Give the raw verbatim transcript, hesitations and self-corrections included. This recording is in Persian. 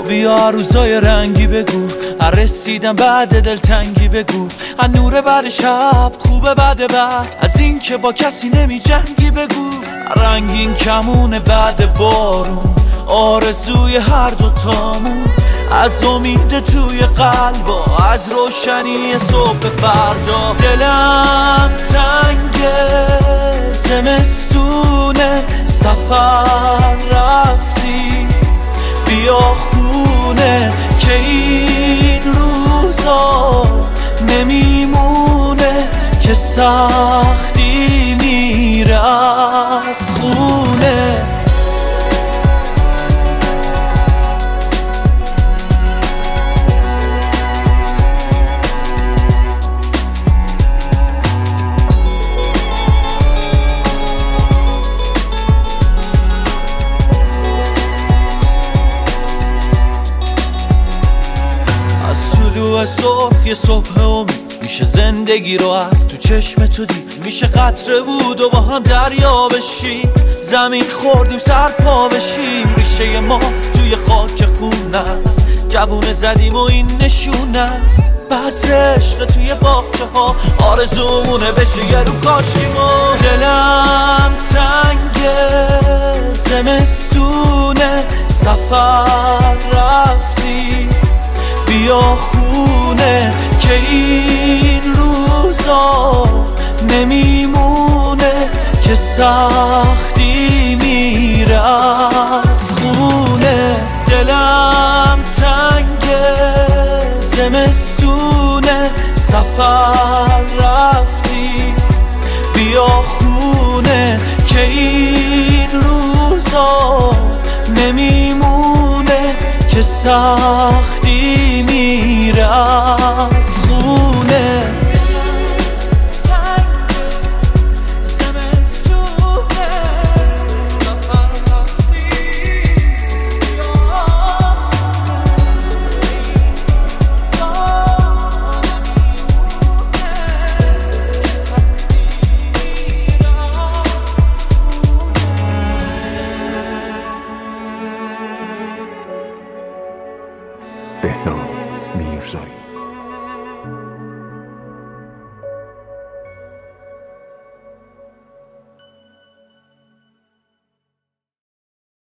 بیا روزای رنگی بگو، رسیدم بعد دلتنگی بگو، از نور بعد شب خوبه بعد بعد، از این که با کسی نمی جنگی بگو، رنگین کمونه بعد بارون، آرزوی هر دوتامون، از امید توی قلب و از روشنی صبح فردا. دلم تنگه زمستونه، سفر رفتی بیا خونه، که این روزا نمیمونه، که سختی میره از خونه. طلوع صبح یه صبح امید، میشه زندگی رو از تو چشم تو دید، میشه قطره بود و با هم دریا بشیم، زمین خوردیم سر پا بشیم، ریشه ما توی خاک خون است، جوونه زدیم و این نشون است، بذر عشق توی باغچه ها، آرزومونه بشه یه رو کاشکی ما. دلم تنگه زمستونه، سفر رفتی بیا خونه، که این روزا نمیمونه، که سختی میره از خونه. دلم تنگه زمستونه، سفر رفتی بیا خونه، که این روزا نمیمونه، که سختی میره از خونه. بهنام میرزایی.